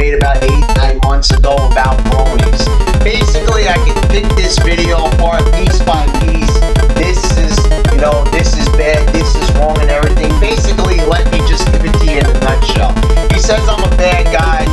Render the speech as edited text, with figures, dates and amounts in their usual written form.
made about 8-9 months ago about bronies. Basically, I can pick this video apart piece by piece. This is, this is bad, this is wrong and everything. Basically, let me just give it to you in a nutshell. He says I'm a bad guy.